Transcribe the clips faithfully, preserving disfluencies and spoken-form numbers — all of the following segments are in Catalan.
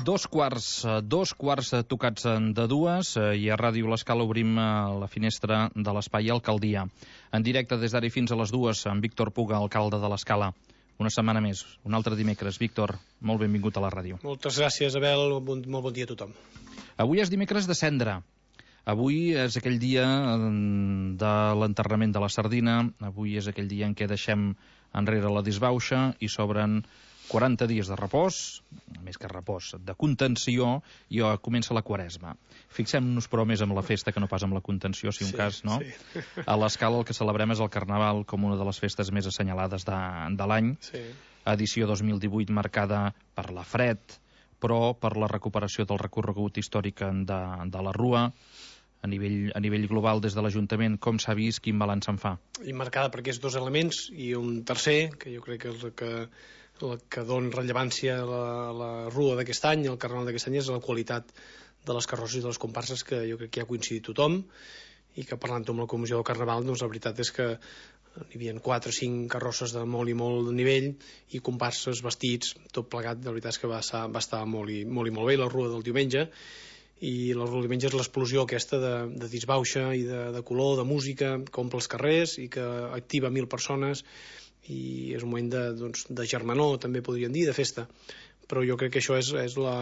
Dos quarts, dos quarts tocats de dues i a Ràdio L'Escala obrim la finestra de l'espai Alcaldia. En directe des d'ara fins a les dues, amb Víctor Puga, alcalde de l'Escala. Una setmana més, un altre dimecres. Víctor, molt benvingut a la ràdio. Moltes gràcies, Abel. Bon, molt bon dia a tothom. Avui és dimecres de Cendra. Avui és aquell dia de l'enterrament de la sardina. Avui és aquell dia en què deixem enrere la disbauxa i s'obren quaranta dies de repòs, més que repòs, de contenció, i comença la Quaresma. Fixem-nos però més amb la festa que no pas amb la contenció, si un sí, cas, no? Sí. A l'Escala el que celebrem és el Carnaval com una de les festes més assenyalades de, de l'any. Sí. Edició dos mil divuit marcada per la fred, però per la recuperació del recorregut històric de, de la Rua. A nivell, a nivell global, des de l'Ajuntament, com s'ha vist, quin balanç se'n fa? I marcada per aquests dos elements, i un tercer, que jo crec que és el que, el que dona rellevància a la, a la Rua d'aquest any, el Carnaval d'aquest any, és la qualitat de les carrosses i de les comparses, que jo crec que hi ha coincidit tothom, i que parlant amb la comissió del Carnaval, doncs la veritat és que hi havia quatre o cinc carrosses de molt i molt nivell, i comparses, vestits, tot plegat, la veritat és que va estar, va estar molt, i, molt i molt bé la Rua del diumenge. I la Rua del diumenge és l'explosió aquesta de, de disbauxa i de, de color, de música, que omple els carrers i que activa mil persones, i és un moment de, doncs, de germanor, també podríem dir, de festa. Però jo crec que això és, és la,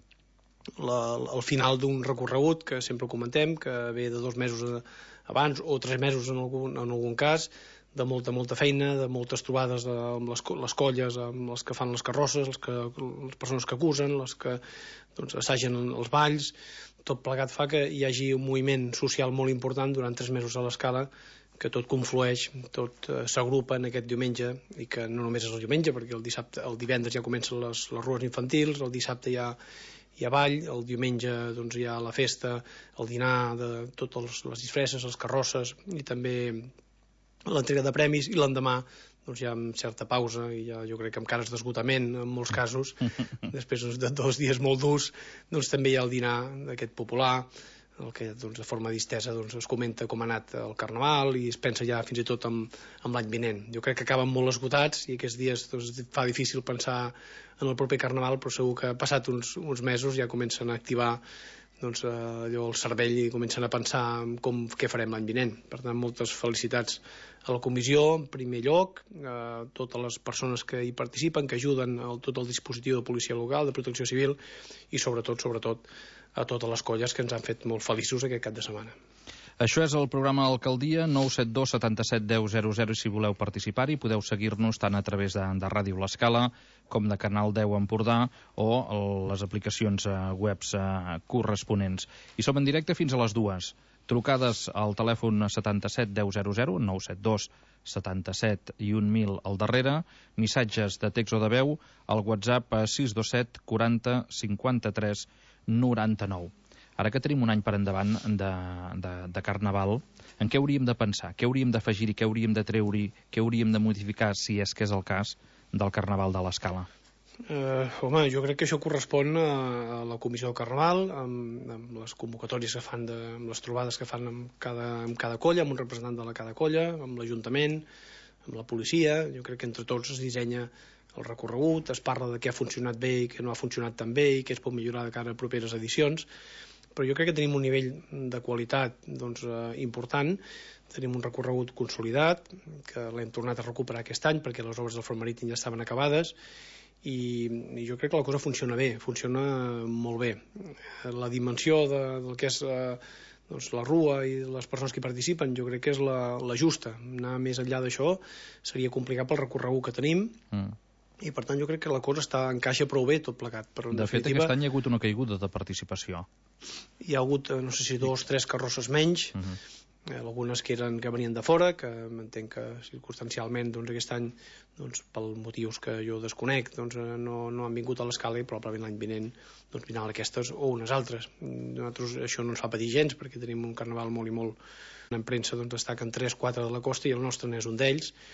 la, el final d'un recorregut que sempre comentem, que ve de dos mesos abans o tres mesos en algun, en algun cas, de molta, molta feina, de moltes trobades amb les, les colles, amb les que fan les carrosses, les, que, les persones que acusen, les que doncs, assagen els balls. Tot plegat fa que hi hagi un moviment social molt important durant tres mesos a l'Escala, que tot conflueix, tot eh, s'agrupa en aquest diumenge, i que no només és el diumenge, perquè el dissabte, el divendres ja comencen les, les rues infantils, el dissabte hi ha, hi ha ball, el diumenge doncs, hi ha la festa, el dinar de totes les disfresses, les carrosses, i també l'entrega de premis, i l'endemà doncs hi ha certa pausa, i ja, jo crec que amb cares d'esgotament en molts casos, després de dos dies molt durs, doncs també hi ha el dinar d'aquest popular, el que doncs, de forma distesa doncs, es comenta com ha anat el Carnaval, i es pensa ja fins i tot amb, amb l'any vinent. Jo crec que acaben molt esgotats, i aquests dies doncs, fa difícil pensar en el proper Carnaval, però segur que passat uns, uns mesos ja comencen a activar doncs, allò, el cervell, i comencen a pensar en com, què farem l'any vinent. Per tant, moltes felicitats a la comissió, en primer lloc, a totes les persones que hi participen, que ajuden a tot el dispositiu de policia local, de protecció civil, i sobretot, sobretot, a totes les colles que ens han fet molt feliços aquest cap de setmana. Això és el programa Alcaldia, nou set dos setanta-set deu zero zero, i si voleu participar-hi podeu seguir-nos tant a través de, de Ràdio L'Escala com de Canal deu Empordà o les aplicacions eh, webs eh, corresponents. I som en directe fins a les dues. Trucades al telèfon setanta-set deu zero zero, nou set dos setanta-set i un mil al darrere, missatges de text o de veu al WhatsApp sis dos set quaranta cinquanta-tres noranta-nou. Ara que tenim un any per endavant de, de, de Carnaval, en què hauríem de pensar? Què hauríem d'afegir-hi? Què hauríem de treure-hi? Què hauríem de modificar, si és que és el cas, del Carnaval de l'Escala? Uh, home, jo crec que això correspon a, a la comissió del Carnaval, amb, amb les convocatòries que fan, de, amb les trobades que fan amb cada, amb cada colla, amb un representant de la cada colla, amb l'Ajuntament, amb la policia. Jo crec que entre tots es dissenya el recorregut, es parla de què ha funcionat bé i què no ha funcionat tan bé, i què es pot millorar de cara a properes edicions. Però jo crec que tenim un nivell de qualitat doncs, eh, important, tenim un recorregut consolidat, que l'hem tornat a recuperar aquest any perquè les obres del front marítim ja estaven acabades, i, i jo crec que la cosa funciona bé, funciona molt bé. La dimensió de, del que és eh, doncs, la Rua i les persones que hi participen jo crec que és la, la justa. Anar més enllà d'això seria complicat pel recorregut que tenim, mm. i per tant jo crec que la cosa està, encaixa prou bé tot plegat. Però, de fet, aquest any hi ha hagut una caiguda de participació. Hi ha hagut, no sé si dos, tres carrosses menys, uh -huh. eh, algunes que eren que venien de fora, que entenc que circumstancialment doncs, aquest any, doncs, pel motius que jo desconec, doncs, no, no han vingut a l'Escala, i probablement l'any vinent doncs, vindran aquestes o unes altres. Nosaltres això no ens fa patir gens, perquè tenim un Carnaval molt i molt... En premsa doncs, destaquen tres quatre de la costa, i el nostre n'és un d'ells,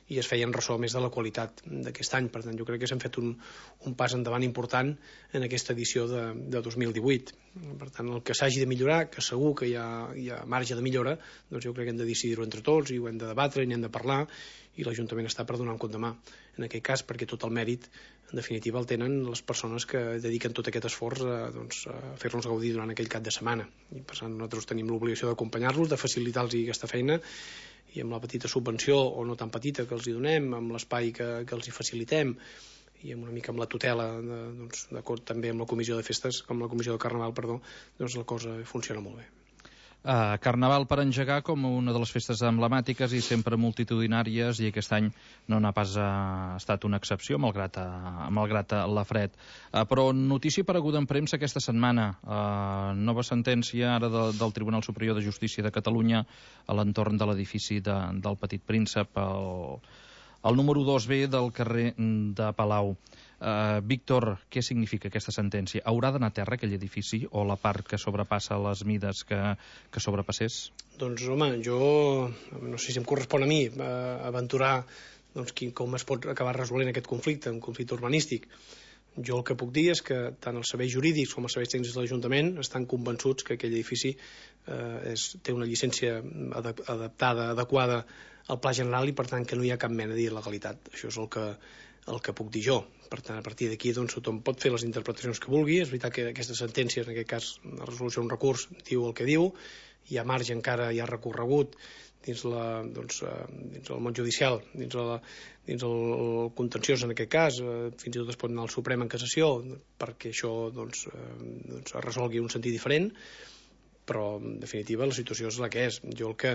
i es feien ressò més de la qualitat d'aquest any. Per tant, jo crec que s'han fet un, un pas endavant important en aquesta edició de, de dos mil divuit. Per tant, el que s'hagi de millorar, que segur que hi ha, hi ha marge de millora, doncs jo crec que hem de decidir-ho entre tots i ho hem de debatre i n'hem de parlar, i l'Ajuntament està per donar un compte de mà en aquest cas, perquè tot el mèrit en definitiva el tenen les persones que dediquen tot aquest esforç a, doncs, a fer-nos gaudir durant aquell cap de setmana, i per tant nosaltres tenim l'obligació d'acompanyar-los, de facilitar-los aquesta feina, i amb la petita subvenció o no tan petita que els hi donem, amb l'espai que, que els hi facilitem, i amb una mica amb la tutela de, doncs, d'acord també amb la comissió de festes, com la comissió de carnaval, perdó, doncs la cosa funciona molt bé. Uh, Carnaval per engegar com una de les festes emblemàtiques i sempre multitudinàries, i aquest any no n'ha pas uh, estat una excepció, malgrat, uh, malgrat uh, la fred. Uh, però notícia apareguda en premsa aquesta setmana, uh, nova sentència ara de, del Tribunal Superior de Justícia de Catalunya a l'entorn de l'edifici de, del Petit Príncep, el, el número dos B del carrer de Palau. Uh, Víctor, què significa aquesta sentència? Haurà d'anar a terra aquell edifici o la part que sobrepassa les mides que, que sobrepassés? Doncs home, jo no sé si em correspon a mi uh, aventurar doncs, quin, com es pot acabar resolent aquest conflicte, un conflicte urbanístic. Jo el que puc dir és que tant els serveis jurídics com els serveis tècnics de l'Ajuntament estan convençuts que aquell edifici eh, és, té una llicència adaptada, adequada al Pla General, i per tant que no hi ha cap mena d'il·legalitat. Això és el que, el que puc dir jo. Per tant, a partir d'aquí doncs, tothom pot fer les interpretacions que vulgui. És veritat que aquesta sentència, en aquest cas la resolució d'un recurs, diu el que diu, hi ha marge encara, hi ha recorregut dins, la, doncs, dins el món judicial, dins, la, dins el contenciós en aquest cas, fins i tot es pot anar al Suprem en cassació perquè això doncs, doncs es resolgui en un sentit diferent, però en definitiva la situació és la que és. Jo el que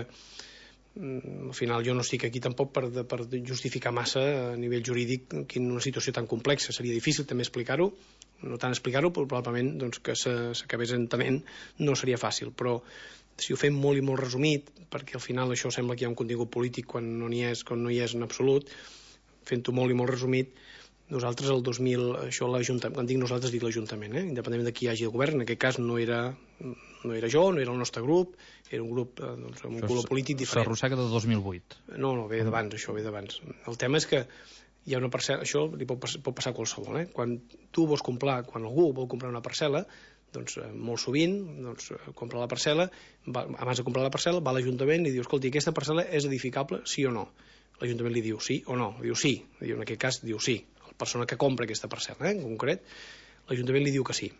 al final jo no estic aquí tampoc per, per justificar massa a nivell jurídic quina una situació tan complexa. Seria difícil també explicar-ho, no tant explicar-ho, però probablement doncs, que s'acabés entenent no seria fàcil, però si ho fem molt i molt resumit, perquè al final això sembla que hi ha un contingut polític quan no n'hi és, quan no hi és en absolut, fent-ho molt i molt resumit, nosaltres el dos mil, això l'Ajuntament, quan dic nosaltres dic l'Ajuntament, eh? Independentment de qui hi hagi el govern, en aquest cas no era, no era jo, no era el nostre grup, era un grup eh, doncs, amb un això color polític diferent. S'arrossega de dos mil vuit. No, no, ve d'abans, això ve d'abans. El tema és que hi ha una parcel·la, això li pot, pot passar a qualsevol, eh? Quan tu vols comprar, quan algú vol comprar una parcel·la, doncs eh, molt sovint doncs, compra la parcel·la, va, abans de comprar la parcel·la va a l'Ajuntament i diu, escolti, aquesta parcel·la és edificable, sí o no? L'Ajuntament li diu sí o no? Diu sí, diu, en aquest cas diu sí. La persona que compra aquesta parcel·la, eh, en concret, l'Ajuntament li diu que sí.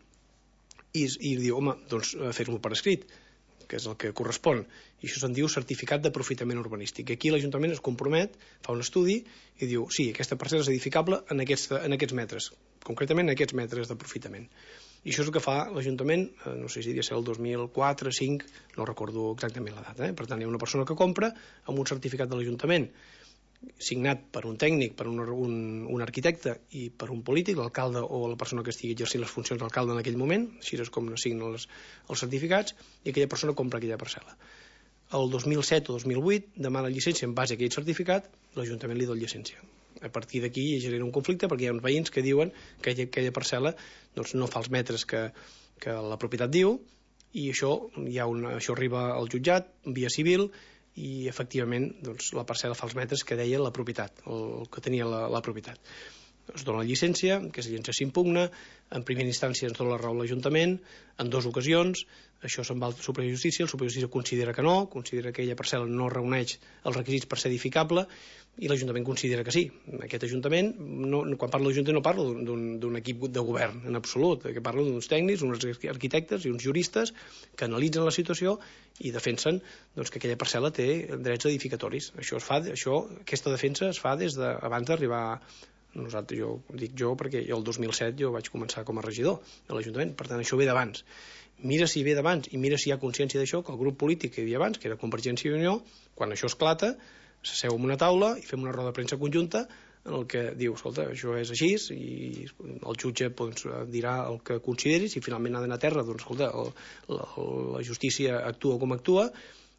I, i diu, home, doncs fer-lo per escrit, que és el que correspon. I això se'n diu certificat d'aprofitament urbanístic. Aquí l'Ajuntament es compromet, fa un estudi i diu, sí, aquesta parcel·la és edificable en aquests, en aquests metres, concretament en aquests metres d'aprofitament. I això és el que fa l'Ajuntament, eh, no sé si devia ser el dos mil quatre, cinc, no recordo exactament la data. Eh? Per tant, hi ha una persona que compra amb un certificat de l'Ajuntament signat per un tècnic, per un, un, un arquitecte i per un polític, l'alcalde o la persona que estigui exercint les funcions d'alcalde en aquell moment, així és com assignen els, els certificats, i aquella persona compra aquella parcel·la. El dos mil set o dos mil vuit demana llicència en base a aquell certificat, l'Ajuntament li dona llicència. A partir d'aquí hi genera un conflicte perquè hi ha uns veïns que diuen que aquella, aquella parcel·la doncs, no fa els metres que, que la propietat diu, i això, hi ha una, això arriba al jutjat, via civil, i efectivament doncs, la parcel·la fa els metres que deia la propietat, el que tenia la, la propietat. Es dona la llicència, que és llicència s'impugna, en primera instància ens dona la raó a l'Ajuntament, en dues ocasions, això se'n va al Superior de Justícia, el Superior de Justícia considera que no, considera que aquella parcel·la no reuneix els requisits per ser edificable, i l'Ajuntament considera que sí. Aquest Ajuntament, no, quan parlo d'Ajuntament no parlo d'un equip de govern en absolut, que parlo d'uns tècnics, uns arquitectes i uns juristes que analitzen la situació i defensen doncs, que aquella parcel·la té drets edificatoris. Això es fa, això, aquesta defensa es fa des de, abans d'arribar a nosaltres, jo dic jo perquè jo el dos mil set jo vaig començar com a regidor de l'Ajuntament, per tant això ve d'abans. Mira si ve d'abans i mira si hi ha consciència d'això, que el grup polític que hi havia abans, que era Convergència i Unió, quan això esclata, s'asseu en una taula i fem una roda de premsa conjunta en el que diu, escolta, això és així, i el jutge doncs, dirà el que consideri, si finalment ha d'anar a terra, doncs escolta, el, la, la justícia actua com actua,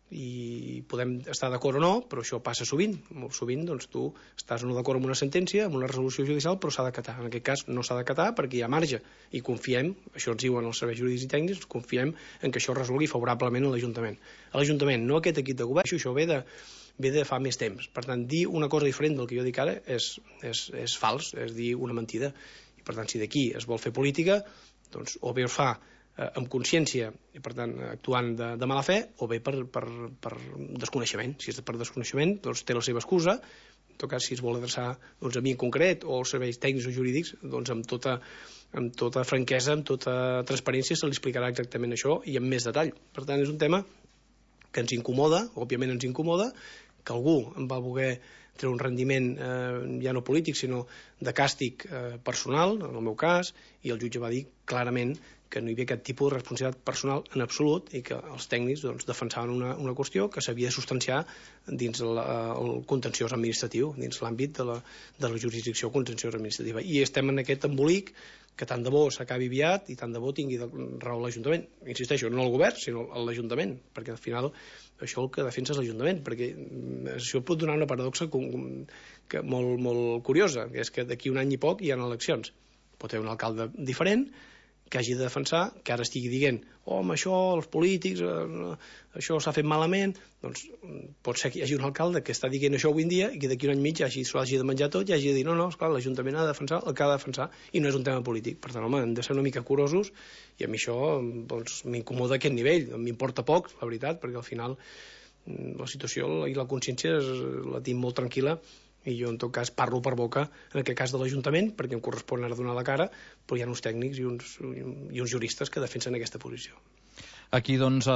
i podem estar d'acord o no, però això passa sovint. Molt sovint doncs, tu estàs no d'acord amb una sentència, amb una resolució judicial, però s'ha d'acatar. En aquest cas no s'ha d'acatar perquè hi ha marge i confiem, això ens diuen els serveis jurídics i tècnics, confiem en que això resolgui favorablement a l'Ajuntament. A l'Ajuntament, no aquest equip de govern, això ve de ve de fa més temps. Per tant, dir una cosa diferent del que jo dic ara és, és, és fals, és dir una mentida. I per tant, si d'aquí es vol fer política, doncs o bé ho fa eh, amb consciència i per tant actuant de, de mala fe, o bé per, per, per desconeixement. Si és per desconeixement, doncs té la seva excusa. En tot cas, si es vol adreçar doncs, a mi en concret o als serveis tècnics o jurídics, doncs amb tota, amb tota franquesa, amb tota transparència se li explicarà exactament això i amb més detall. Per tant, és un tema que ens incomoda, òbviament ens incomoda, que algú en va voler treure un rendiment eh, ja no polític, sinó de càstig eh, personal, en el meu cas, i el jutge va dir clarament que no hi havia cap tipus de responsabilitat personal en absolut i que els tècnics doncs, defensaven una, una qüestió que s'havia de substanciar dins el, el contenciós administratiu, dins l'àmbit de la, de la jurisdicció contenciós administrativa. I estem en aquest embolic que tant de bo s'acabi aviat i tant de bo tingui raó l'Ajuntament. Insisteixo, no el govern, sinó l'Ajuntament, perquè al final això el que defensa és l'Ajuntament, perquè això pot donar una paradoxa que, molt, molt curiosa, que és que d'aquí un any i poc hi ha eleccions. Pot haver un alcalde diferent que hagi de defensar, que ara estigui dient oh, amb això, els polítics, eh, això s'ha fet malament, doncs pot ser que hi hagi un alcalde que està dient això avui en dia i que d'aquí un any mig hagi, s'ho hagi de menjar tot i hagi de dir no, no, esclar, l'Ajuntament ha de defensar el que ha de defensar i no és un tema polític. Per tant, home, hem de ser una mica curosos i a mi això doncs, m'incomoda aquest nivell, m'importa poc, la veritat, perquè al final la situació i la consciència la tinc molt tranquil·la i jo en tot cas parlo per boca en aquest cas de l'Ajuntament perquè em correspon ara donar la cara, però hi ha uns tècnics i uns, i uns juristes que defensen aquesta posició. Aquí, doncs,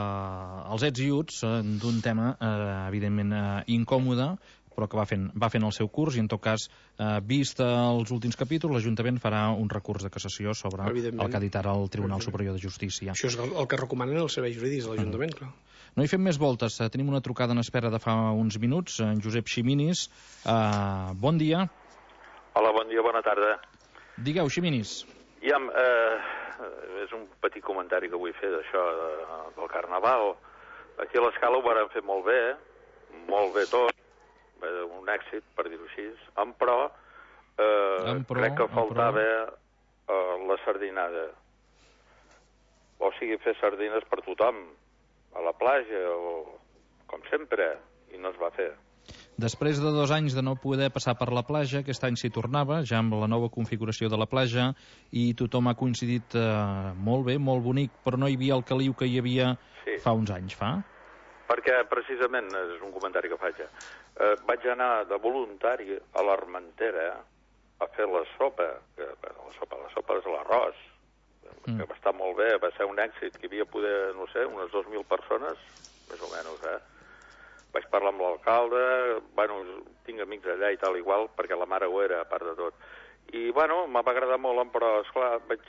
eh, els ets i uts eh, d'un tema, eh, evidentment, eh, incòmode, però que va fent, va fent el seu curs i, en tot cas, eh, vist els últims capítols, l'Ajuntament farà un recurs de cassació sobre el que ha dit ara el Tribunal Superior de Justícia. Això és el, el que recomanen els serveis jurídics de l'Ajuntament, mm. clar. No hi fem més voltes. Tenim una trucada en espera de fa uns minuts. En Josep Ximinis. Uh, bon dia. Hola, bon dia, bona tarda. Digueu, Ximinis. Ja, eh, és un petit comentari que vull fer d'això de, del Carnaval. Aquí a l'Escala ho varen fer molt bé, molt bé tot, un èxit, per dir-ho així, en pro, eh, en pro crec que faltava eh, la sardinada. O sigui, fer sardines per tothom, a la platja o com sempre, i no es va fer. Després de dos anys de no poder passar per la platja, aquest any s'hi tornava, ja amb la nova configuració de la platja, i tothom ha coincidit eh, molt bé, molt bonic, però no hi havia el caliu que hi havia sí. fa uns anys, fa? Perquè, precisament, és un comentari que faig, eh, vaig anar de voluntari a l'Armentera a fer la sopa, que, la sopa, la sopa és l'arròs, que va estar molt bé, va ser un èxit, que hi havia poder, no sé, unes dos mil persones, més o menys, eh? Vaig parlar amb l'alcalde, bueno, tinc amics allà i tal, igual, perquè la mare ho era, a part de tot. I, bueno, m'ha agradat molt, però, esclar, veig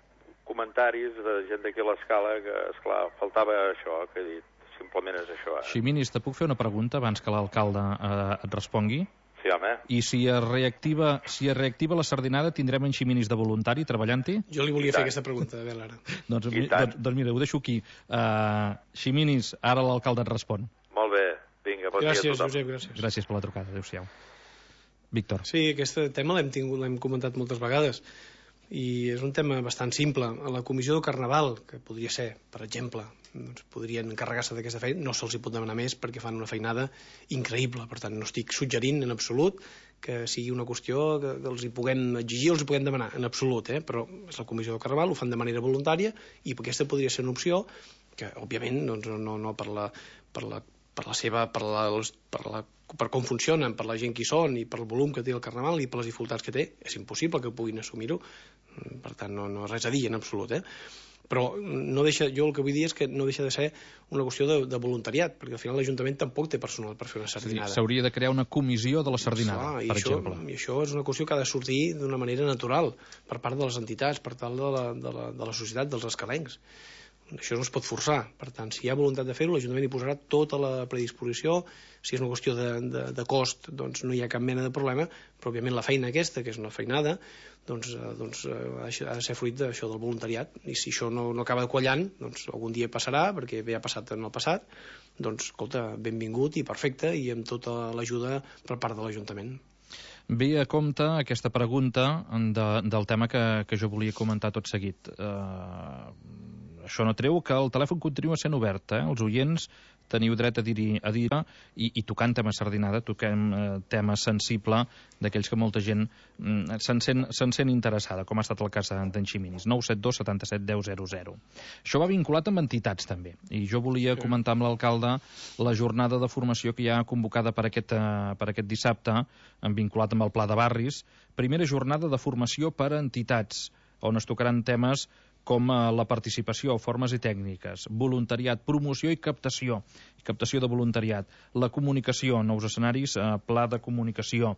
comentaris de gent d'aquí a l'Escala que, esclar, faltava això que he dit, simplement és això. Eh? Ximinis, te puc fer una pregunta abans que l'alcalde eh, et respongui? Sí, home. I si es reactiva, si es reactiva la sardinada, tindrem en Ximinis de voluntari treballant-hi? Jo li volia fer aquesta pregunta, a veure, ara. doncs, doncs, doncs mira, ho deixo aquí. Uh, Ximinis, ara l'alcalde et respon. Molt bé, vinga, bon gràcies, dia a tothom. Josep, gràcies. Gràcies per la trucada, adéu-siau. Víctor. Sí, aquest tema l'hem tingut, l'hem comentat moltes vegades i és un tema bastant simple. A la comissió del Carnaval, que podria ser, per exemple, doncs podrien encarregar-se d'aquesta feina, no se'ls hi pot demanar més perquè fan una feinada increïble. Per tant, no estic suggerint en absolut que sigui una qüestió que els hi puguem exigir o els hi puguem demanar, en absolut, eh? Però és la comissió del Carnaval, ho fan de manera voluntària i aquesta podria ser una opció que, òbviament, doncs, no, no per la, per la per la seva, per, la, per, la, per com funcionen, per la gent que hi són i per el volum que té el Carnaval i per les dificultats que té, és impossible que puguin assumir-ho. Per tant, no, no res a dir en absolut, eh? Però no deixa, jo el que vull dir és que no deixa de ser una qüestió de, de voluntariat, perquè al final l'Ajuntament tampoc té personal per fer una sardinada. S'hauria de crear una comissió de la sardinada, Clar, per això, exemple. I això és una qüestió que ha de sortir d'una manera natural per part de les entitats, per tal de la, de la, de la societat, dels escalencs. Això no es pot forçar. Per tant, si hi ha voluntat de fer-ho, l'Ajuntament hi posarà tota la predisposició. Si és una qüestió de, de, de cost, doncs no hi ha cap mena de problema, però òbviament la feina aquesta, que és una feinada, doncs, doncs ha de ser fruit d'això del voluntariat. I si això no, no acaba quallant, doncs algun dia passarà, perquè bé ha passat en el passat, doncs, escolta, benvingut i perfecte, i amb tota l'ajuda per part de l'Ajuntament. Ve a compte aquesta pregunta de, del tema que, que jo volia comentar tot seguit. Uh, això no treu que el telèfon continua sent obert, eh? Els oients teniu dret a dir-hi a dir i, i tocant tema sardinada, toquem eh, tema sensible d'aquells que molta gent mm, se'n sent, se'n sent interessada, com ha estat el cas d'en Ximinis. nou set dos setanta-set deu zero zero. Això va vinculat amb entitats també, i jo volia sí. comentar amb l'alcalde la jornada de formació que hi ha convocada per aquest, eh, per aquest dissabte, vinculat amb el Pla de Barris, primera jornada de formació per a entitats, on es tocaran temes com la participació, formes i tècniques, voluntariat, promoció i captació, captació de voluntariat, la comunicació, nous escenaris, eh, pla de comunicació.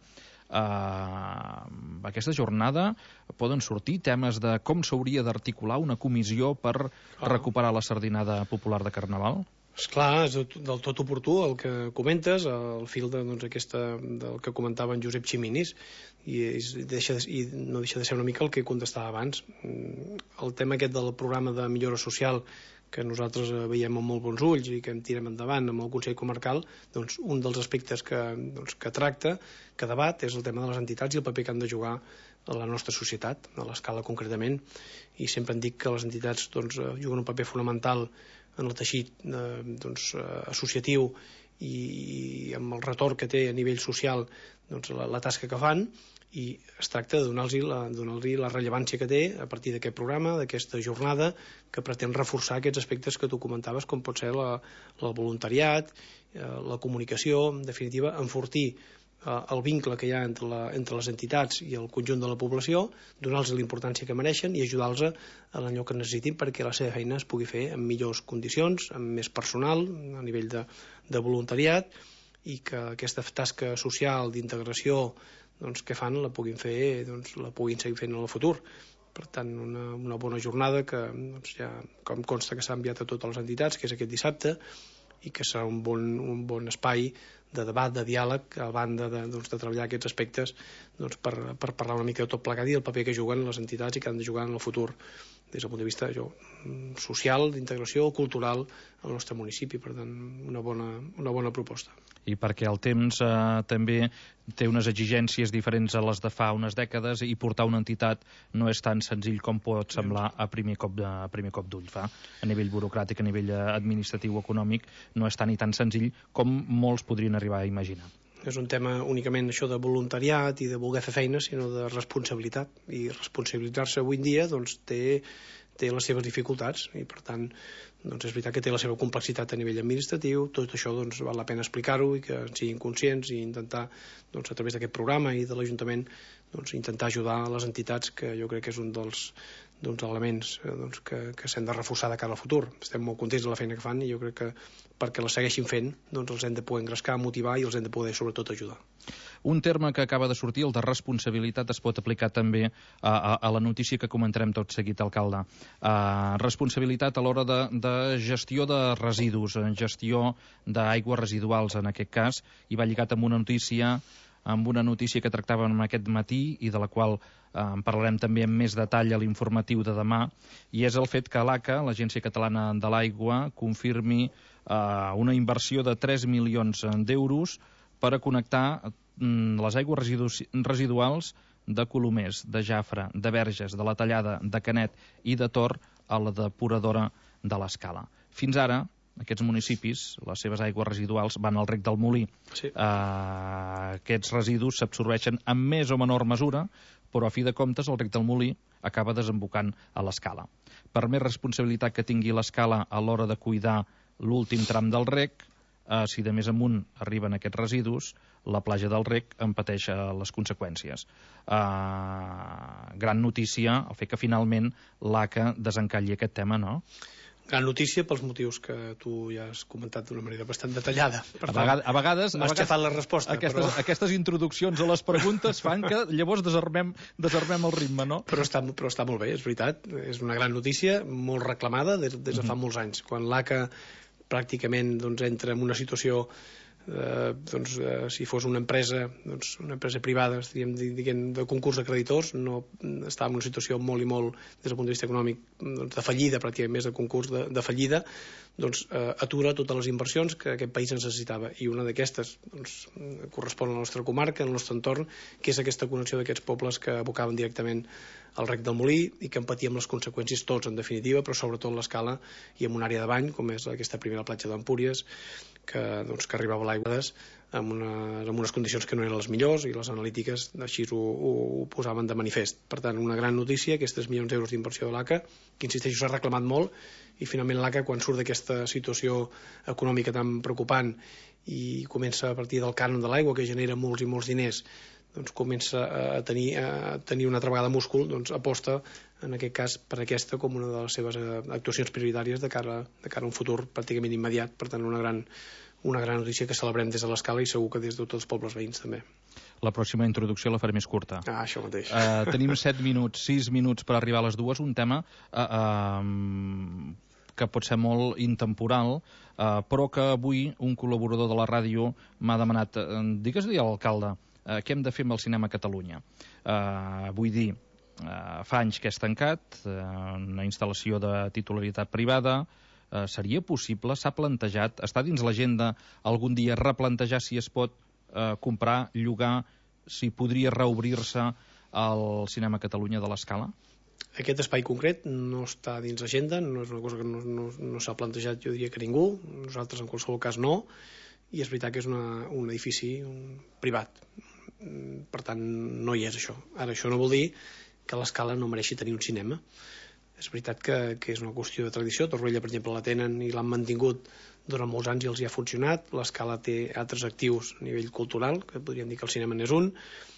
Eh, aquesta jornada poden sortir temes de com s'hauria d'articular una comissió per ah. recuperar la sardinada popular de Carnaval? Esclar, és del tot oportú el que comentes, el fil de, doncs, aquesta, del que comentava en Josep Ximinis, i, és, deixa, i no deixa de ser una mica el que contestava abans. El tema aquest del programa de millora social, que nosaltres veiem amb molt bons ulls i que en tirem endavant amb el Consell Comarcal, doncs un dels aspectes que, doncs, que tracta, que debat, és el tema de les entitats i el paper que han de jugar a la nostra societat, a l'escala concretament, i sempre en dic que les entitats doncs, juguen un paper fonamental en el teixit eh, doncs, associatiu i, i amb el retorn que té a nivell social doncs, la, la tasca que fan, i es tracta de donar-los la, donar la rellevància que té a partir d'aquest programa, d'aquesta jornada que pretén reforçar aquests aspectes que tu comentaves, com pot ser la, la voluntariat, eh, la comunicació, en definitiva, enfortir el vincle que hi ha entre, la, entre les entitats i el conjunt de la població, donar-los la importància que mereixen i ajudar-los en allò que necessitin perquè la seva feina es pugui fer en millors condicions, amb més personal, a nivell de, de voluntariat, i que aquesta tasca social d'integració doncs, que fan la puguin fer, doncs, la puguin seguir fent en el futur. Per tant, una, una bona jornada que doncs, ja, com consta que s'ha enviat a totes les entitats, que és aquest dissabte, i que serà un bon, un bon espai de debat, de diàleg, a banda de, doncs, de treballar aquests aspectes doncs, per, per parlar una mica de tot plegat i el paper que juguen les entitats i que han de jugar en el futur des del punt de vista jo, social, d'integració, cultural al nostre municipi. Per tant, una bona, una bona proposta. I perquè el temps eh, també té unes exigències diferents a les de fa unes dècades i portar una entitat no és tan senzill com pot semblar a primer cop de, a primer cop d'ull. Fa a nivell burocràtic, a nivell administratiu, econòmic, no és tan i tan senzill com molts podrien arribar a imaginar. És un tema únicament això de voluntariat i de voler fer feina, sinó de responsabilitat. I responsabilitzar-se avui en dia doncs, té, té les seves dificultats i, per tant, doncs és veritat que té la seva complexitat a nivell administratiu. Tot això doncs, val la pena explicar-ho i que en siguin conscients i intentar, doncs, a través d'aquest programa i de l'Ajuntament, doncs, intentar ajudar les entitats, que jo crec que és un dels, doncs, elements doncs, que, que s'han de reforçar de cara al futur. Estem molt contents de la feina que fan i jo crec que perquè la segueixin fent doncs els hem de poder engrescar, motivar i els hem de poder sobretot ajudar. Un terme que acaba de sortir, el de responsabilitat, es pot aplicar també a, a, a la notícia que comentarem tot seguit, alcalde. Uh, responsabilitat a l'hora de, de gestió de residus, gestió d'aigües residuals en aquest cas, i va lligat amb una notícia amb una notícia que tractàvem aquest matí i de la qual eh, en parlarem també amb més detall a l'informatiu de demà, i és el fet que l'A C A, l'Agència Catalana de l'Aigua, confirmi eh, una inversió de tres milions d'euros per a connectar mm, les aigües residus, residuals de Colomers, de Jafre, de Verges, de la Tallada, de Canet i de Tor a la depuradora de l'Escala. Fins ara, aquests municipis, les seves aigües residuals, van al rec del Molí. Sí. Uh, aquests residus s'absorbeixen en més o menor mesura, però a fi de comptes el rec del Molí acaba desembocant a l'Escala. Per més responsabilitat que tingui l'Escala a l'hora de cuidar l'últim tram del rec, uh, si de més amunt arriben aquests residus, la platja del rec en pateix uh, les conseqüències. Uh, gran notícia el fet que finalment l'A C A desencalli aquest tema, no? Gran notícia pels motius que tu ja has comentat d'una manera bastant detallada. Per a, vegades, a vegades... M'has xafat la resposta. Aquestes, però... aquestes introduccions a les preguntes fan que llavors desarmem, desarmem el ritme, no? Però està, però està molt bé, és veritat. És una gran notícia, molt reclamada des, des de fa molts anys. Quan l'A C A pràcticament doncs, entra en una situació eh, doncs, eh, si fos una empresa, doncs, una empresa privada, estaríem diguem, de concurs de creditors, no estava en una situació molt i molt, des del punt de vista econòmic, doncs, de fallida, pràcticament més de concurs de, de fallida, doncs, eh, atura totes les inversions que aquest país necessitava, i una d'aquestes doncs, correspon a la nostra comarca, al nostre entorn, que és aquesta connexió d'aquests pobles que abocaven directament al rec del Molí i que en patíem les conseqüències tots, en definitiva, però sobretot l'Escala i en una àrea de bany, com és aquesta primera platja d'Empúries, que, doncs, que arribava l'aigua amb, una, amb unes condicions que no eren les millors, i les analítiques així ho, ho, ho posaven de manifest. Per tant, una gran notícia, aquests tres milions d'euros d'inversió de l'A C A, que, insisteixo, s'ha reclamat molt, i finalment l'A C A, quan surt d'aquesta situació econòmica tan preocupant i comença a partir del cànon de l'aigua, que genera molts i molts diners, doncs comença a tenir, a tenir una altra vegada múscul, doncs aposta en aquest cas per aquesta com una de les seves actuacions prioritàries de cara, de cara a un futur pràcticament immediat. Per tant, una gran, una gran notícia que celebrem des de l'Escala i segur que des de tots els pobles veïns també. La pròxima introducció la faré més curta. Ah, això mateix. Uh, tenim set minuts, sis minuts per arribar a les dues, un tema uh, uh, que pot ser molt intemporal, uh, però que avui un col·laborador de la ràdio m'ha demanat, uh, digues-li a l'alcalde, Uh, què hem de fer amb el cinema a Catalunya. Uh, vull dir, uh, fa anys que és tancat, uh, una instal·lació de titularitat privada, uh, seria possible, s'ha plantejat, està dins l'agenda algun dia replantejar si es pot uh, comprar, llogar, si podria reobrir-se el cinema a Catalunya de l'Escala? Aquest espai concret no està dins l'agenda, no és una cosa que no, no, no s'ha plantejat, jo diria que ningú, nosaltres en qualsevol cas no, i és veritat que és una, un edifici un, privat. Per tant, no hi és això. Ara, això no vol dir que l'Escala no mereixi tenir un cinema. És veritat que, que és una qüestió de tradició. Torroella, per exemple, la tenen i l'han mantingut durant molts anys i els hi ha funcionat. L'Escala té altres actius a nivell cultural, que podríem dir que el cinema n'és un,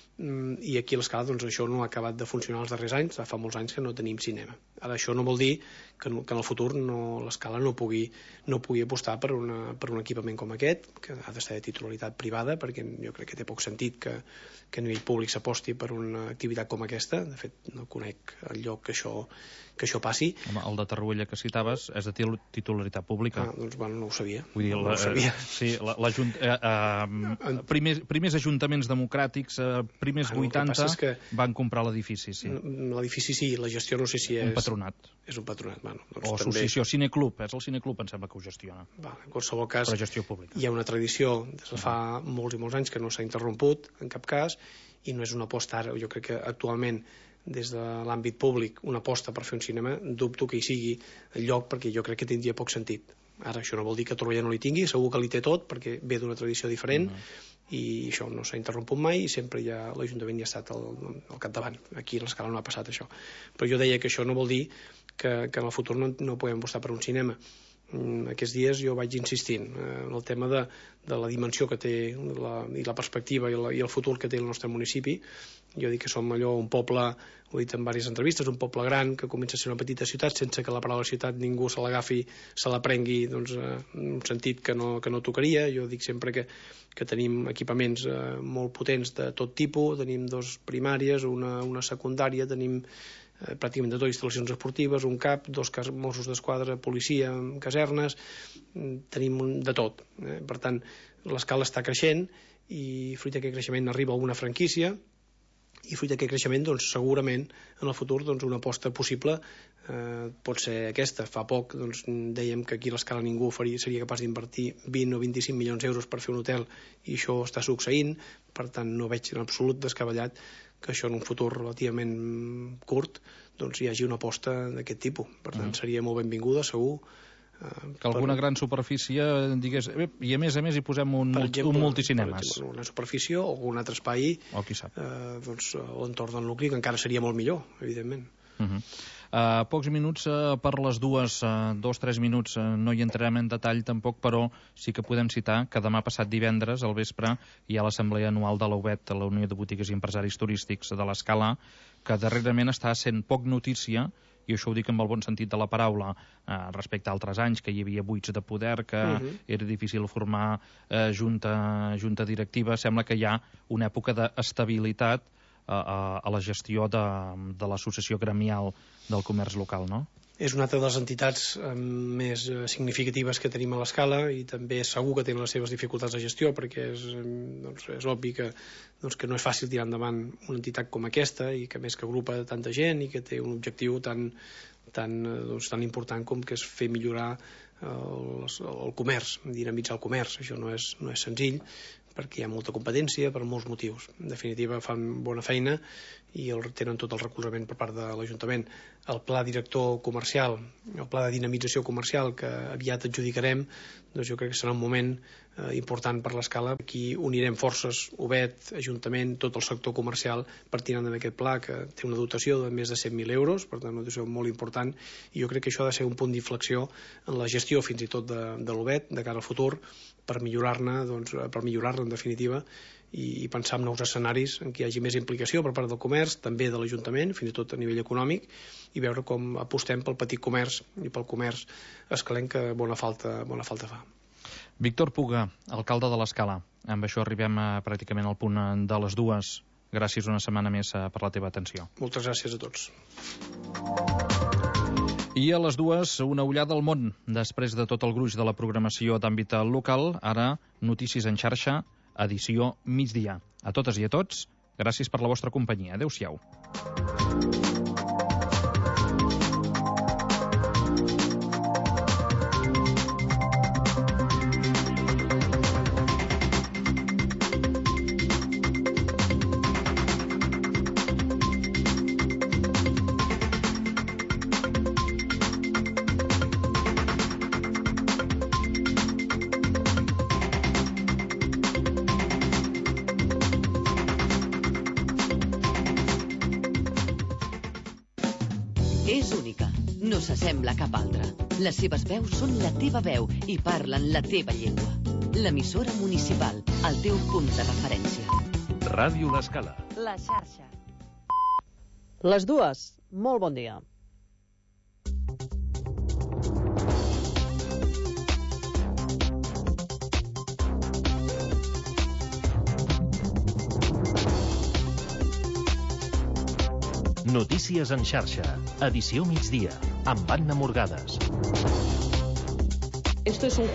i aquí a l'Escala doncs, això no ha acabat de funcionar els darrers anys, fa molts anys que no tenim cinema. Ara, això no vol dir que, no, que en el futur no, l'Escala no pugui, no pugui apostar per, una, per un equipament com aquest, que ha de ser de titularitat privada, perquè jo crec que té poc sentit que, que a nivell públic s'aposti per una activitat com aquesta. De fet, no conec el lloc que això, que això passi. Home, el de Torroella que citaves és de titularitat pública. Ah, doncs bueno, no ho sabia. Vull dir, no la, ho sabia. Eh, sí, la, la junt, eh, eh, primers, primers ajuntaments democràtics, eh, primers ah, no, vuitanta, que van comprar l'edifici, sí. L'edifici sí, la gestió no sé si és... Un patronat. És un patronat, bueno. Doncs o també... associació, cineclub, és el cineclub, em sembla que ho gestiona. Va, en qualsevol cas, però gestió pública. Hi ha una tradició des de fa molts i molts anys que no s'ha interromput en cap cas, i no és una aposta ara. Jo crec que actualment des de l'àmbit públic una aposta per fer un cinema, dubto que hi sigui el lloc, perquè jo crec que tindria poc sentit. Ara això no vol dir que Torroella no li tingui, segur que li té tot, perquè ve d'una tradició diferent, uh-huh. i això no s'ha interromput mai i sempre ja l'Ajuntament hi ha estat al, al capdavant. Aquí a l'Escala no ha passat això. Però jo deia que això no vol dir que, que en el futur no, no podem apostar per un cinema. Aquests dies jo vaig insistint en el tema de, de la dimensió que té la, i la perspectiva i, la, i el futur que té el nostre municipi. Jo dic que som allò un poble, ho he dit en diverses entrevistes, un poble gran que comença a ser una petita ciutat sense que la paraula ciutat ningú se l'agafi, se la prengui doncs, en un sentit que no, que no tocaria. Jo dic sempre que, que tenim equipaments eh, molt potents de tot tipus, tenim dos primàries, una, una secundària, tenim eh, pràcticament de tot, instal·lacions esportives, un CAP, dos Mossos d'Esquadra, policia, casernes, tenim un, de tot. Eh? Per tant, l'Escala està creixent i fruit d'aquest creixement arriba alguna franquícia, i fruit d'aquest creixement, doncs, segurament en el futur doncs, una aposta possible eh, pot ser aquesta. Fa poc doncs, dèiem que aquí a l'Escala ningú faria, seria capaç d'invertir vint o vint-i-cinc milions d'euros per fer un hotel, i això està succeint. Per tant, no veig en absolut descabellat que això en un futur relativament curt doncs, hi hagi una aposta d'aquest tipus. Per tant, mm. seria molt benvinguda, segur. Que alguna per... gran superfície digués, i a més a més hi posem un, exemple, un multicinemes. Per exemple, una superfície o un altre espai o qui sap. Eh, doncs, a l'entorn del nucli, que encara seria molt millor, evidentment. Uh -huh. uh, pocs minuts uh, per les dues, uh, dos, tres minuts, uh, no hi entrarem en detall tampoc, però sí que podem citar que demà passat divendres al vespre hi ha l'assemblea anual de l'U B E T, la Unió de Botigues i Empresaris Turístics de l'Escala, que darrerament està sent poc notícia, i això ho dic amb el bon sentit de la paraula, eh, respecte a altres anys que hi havia buits de poder, que uh-huh. era difícil formar eh, junta, junta directiva. Sembla que hi ha una època d'estabilitat eh, a, a la gestió de, de l'associació gremial del comerç local, no? és una altra de les entitats més significatives que tenim a l'Escala i també segur que tenen les seves dificultats de gestió perquè és, doncs, és obvi que, doncs, que no és fàcil tirar endavant una entitat com aquesta i que més que agrupa tanta gent i que té un objectiu tan, tan, doncs, tan important com que és fer millorar el, el comerç, dinamitzar el comerç. Això no és, no és senzill perquè hi ha molta competència per molts motius. En definitiva, fan bona feina i el, tenen tot el recolzament per part de l'Ajuntament. El pla director comercial, el pla de dinamització comercial que aviat adjudicarem, doncs jo crec que serà un moment eh, important per l'Escala. Aquí unirem forces, U B E T, Ajuntament, tot el sector comercial per tirar endavant aquest pla que té una dotació de més de cent mil euros, per tant una dotació molt important, i jo crec que això ha de ser un punt d'inflexió en la gestió fins i tot de, de l'U B E T de cara al futur per millorar-ne, doncs, per millorar-la en definitiva i, i pensar en nous escenaris en què hi hagi més implicació per part del comerç, també de l'Ajuntament, fins i tot a nivell econòmic, i veure com apostem pel petit comerç i pel comerç escalenc que bona falta, bona falta fa. Víctor Puga, alcalde de l'Escala. Amb això arribem a, pràcticament al punt de les dues. Gràcies una setmana més per la teva atenció. Moltes gràcies a tots. I a les dues, una ullada al món. Després de tot el gruix de la programació d'àmbit local, ara Notícies en xarxa, edició migdia. A totes i a tots, gràcies per la vostra companyia. Adéu-siau. És única, no s'assembla a cap altra. Les seves veus són la teva veu i parlen la teva llengua. L'emissora municipal, el teu punt de referència. Ràdio L'Escala. La xarxa. Les dues, molt bon dia. Notícies en xarxa, edició migdia, amb Anna Morgades. Esto es un